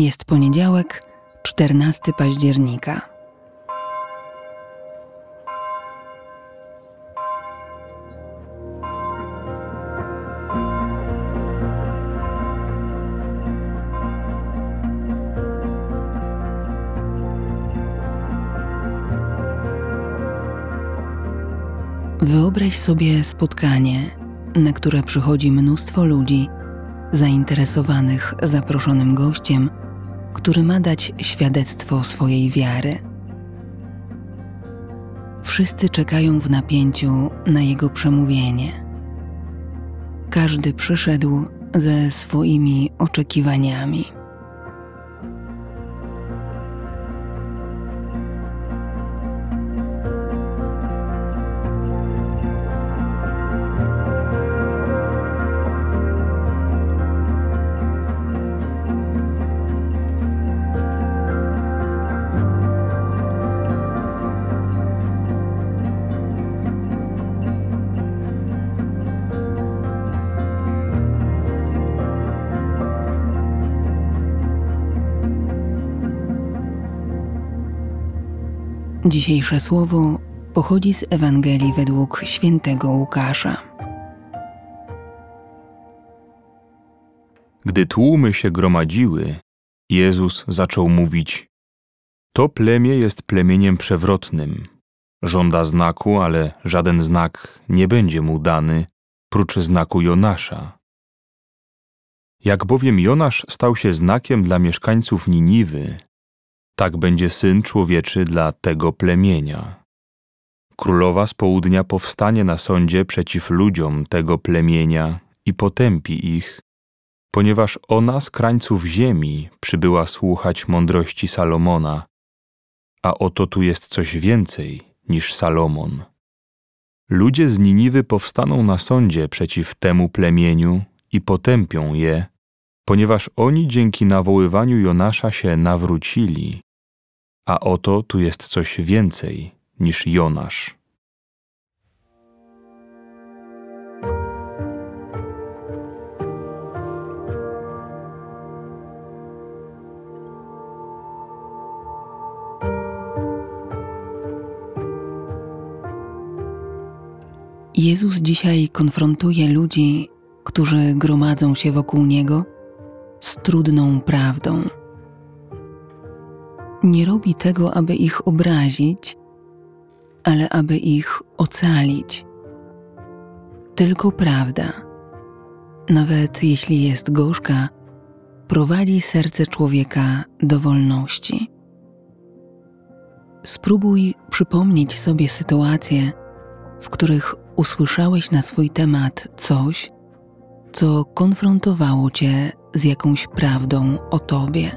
Jest poniedziałek, 14 października. Wyobraź sobie spotkanie, na które przychodzi mnóstwo ludzi zainteresowanych zaproszonym gościem, który ma dać świadectwo swojej wiary. Wszyscy czekają w napięciu na jego przemówienie. Każdy przyszedł ze swoimi oczekiwaniami. Dzisiejsze słowo pochodzi z Ewangelii według świętego Łukasza. Gdy tłumy się gromadziły, Jezus zaczął mówić: To plemię jest plemieniem przewrotnym. Żąda znaku, ale żaden znak nie będzie mu dany, prócz znaku Jonasza. Jak bowiem Jonasz stał się znakiem dla mieszkańców Niniwy, tak będzie Syn Człowieczy dla tego plemienia. Królowa z południa powstanie na sądzie przeciw ludziom tego plemienia i potępi ich, ponieważ ona z krańców ziemi przybyła słuchać mądrości Salomona, a oto tu jest coś więcej niż Salomon. Ludzie z Niniwy powstaną na sądzie przeciw temu plemieniu i potępią je, ponieważ oni dzięki nawoływaniu Jonasza się nawrócili, a oto tu jest coś więcej niż Jonasz. Jezus dzisiaj konfrontuje ludzi, którzy gromadzą się wokół Niego, z trudną prawdą. Nie robi tego, aby ich obrazić, ale aby ich ocalić. Tylko prawda, nawet jeśli jest gorzka, prowadzi serce człowieka do wolności. Spróbuj przypomnieć sobie sytuacje, w których usłyszałeś na swój temat coś, co konfrontowało cię z jakąś prawdą o tobie.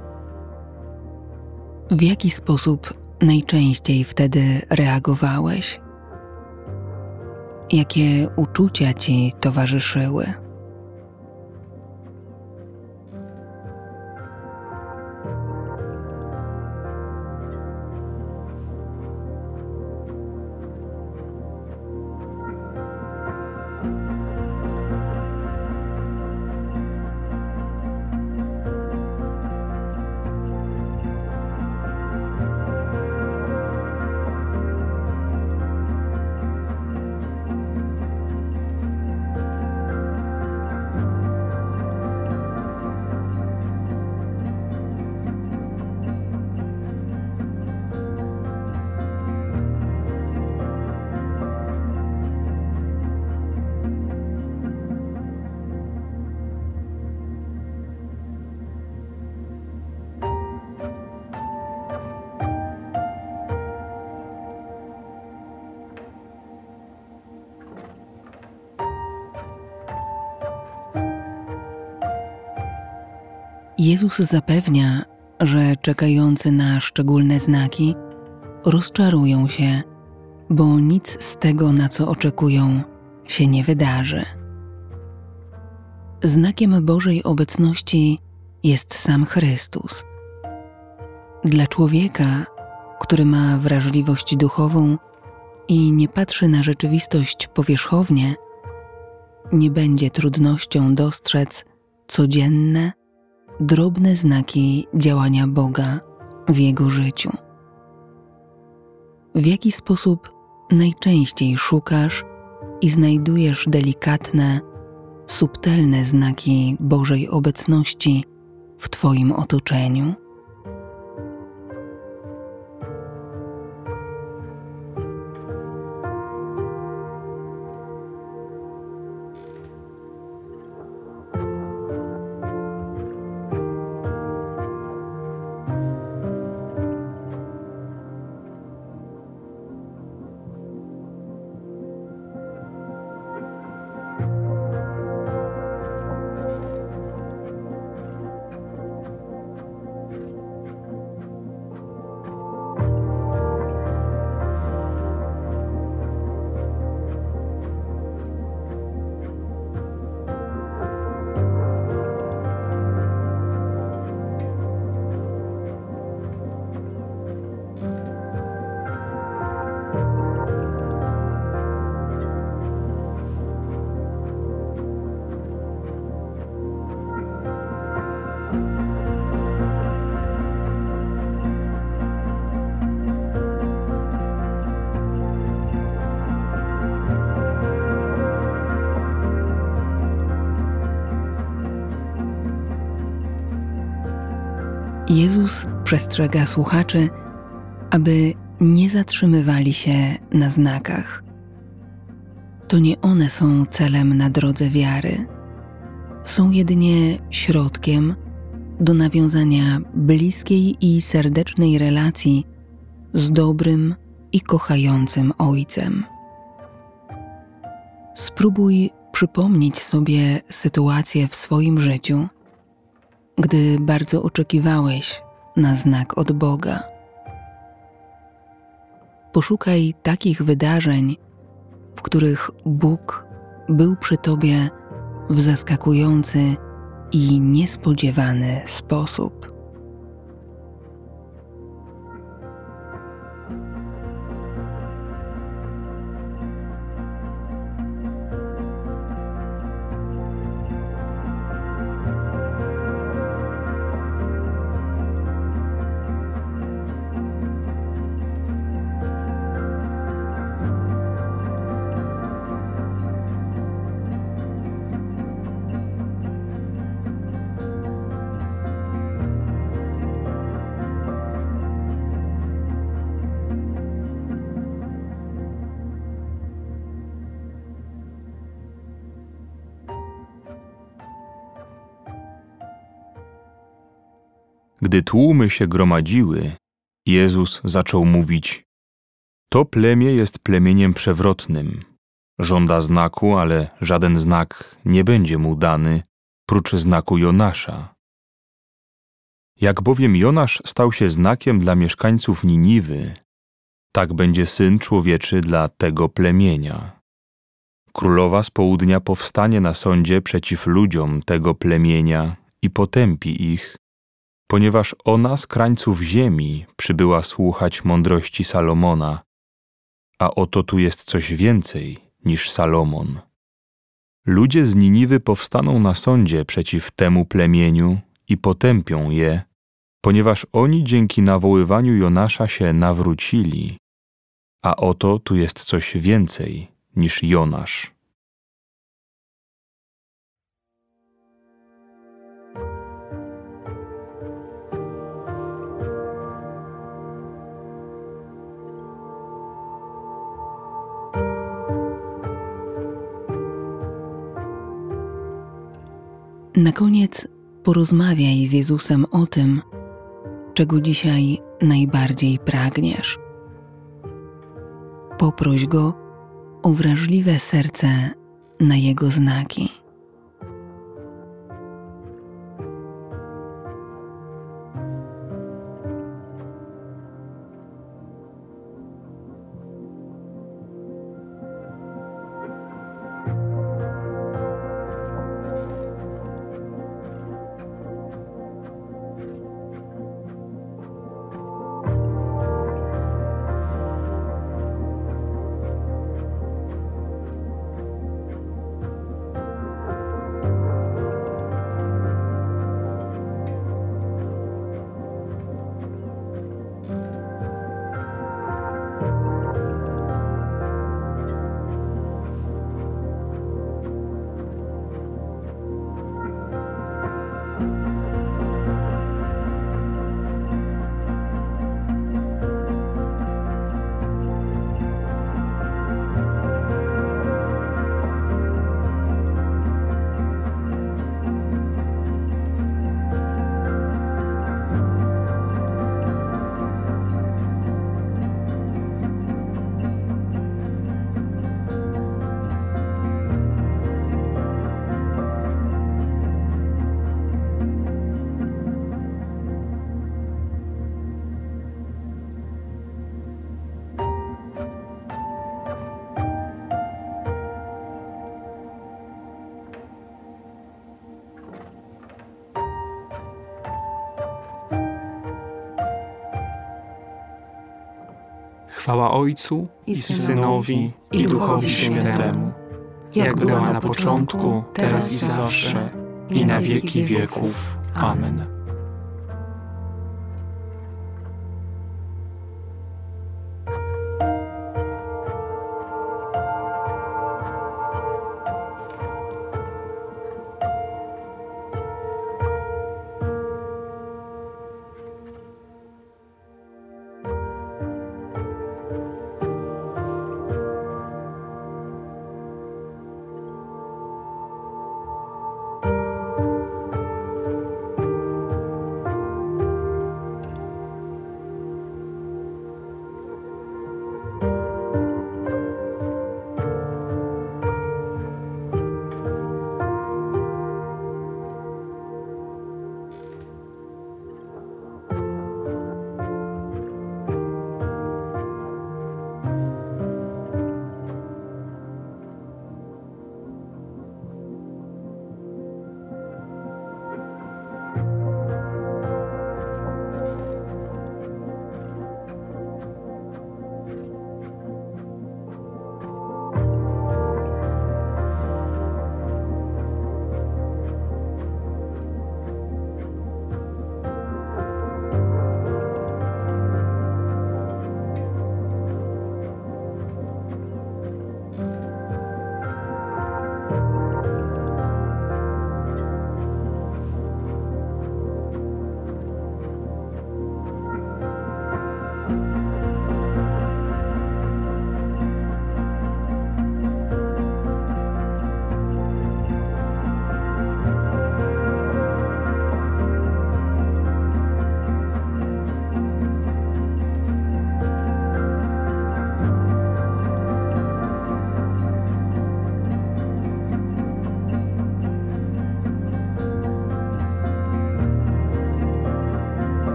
W jaki sposób najczęściej wtedy reagowałeś? Jakie uczucia ci towarzyszyły? Jezus zapewnia, że czekający na szczególne znaki rozczarują się, bo nic z tego, na co oczekują, się nie wydarzy. Znakiem Bożej obecności jest sam Chrystus. Dla człowieka, który ma wrażliwość duchową i nie patrzy na rzeczywistość powierzchownie, nie będzie trudnością dostrzec codzienne, drobne znaki działania Boga w jego życiu. W jaki sposób najczęściej szukasz i znajdujesz delikatne, subtelne znaki Bożej obecności w Twoim otoczeniu? Jezus przestrzega słuchaczy, aby nie zatrzymywali się na znakach. To nie one są celem na drodze wiary. Są jedynie środkiem do nawiązania bliskiej i serdecznej relacji z dobrym i kochającym Ojcem. Spróbuj przypomnieć sobie sytuację w swoim życiu, gdy bardzo oczekiwałeś na znak od Boga. Poszukaj takich wydarzeń, w których Bóg był przy Tobie w zaskakujący i niespodziewany sposób. Gdy tłumy się gromadziły, Jezus zaczął mówić: To plemię jest plemieniem przewrotnym. Żąda znaku, ale żaden znak nie będzie mu dany, prócz znaku Jonasza. Jak bowiem Jonasz stał się znakiem dla mieszkańców Niniwy, tak będzie Syn Człowieczy dla tego plemienia. Królowa z południa powstanie na sądzie przeciw ludziom tego plemienia i potępi ich, ponieważ ona z krańców ziemi przybyła słuchać mądrości Salomona, a oto tu jest coś więcej niż Salomon. Ludzie z Niniwy powstaną na sądzie przeciw temu plemieniu i potępią je, ponieważ oni dzięki nawoływaniu Jonasza się nawrócili, a oto tu jest coś więcej niż Jonasz. Na koniec porozmawiaj z Jezusem o tym, czego dzisiaj najbardziej pragniesz. Poproś Go o wrażliwe serce na Jego znaki. Chwała Ojcu i Synowi, i Duchowi Świętemu, jak była na początku, teraz i zawsze, i na wieki wieków. Amen.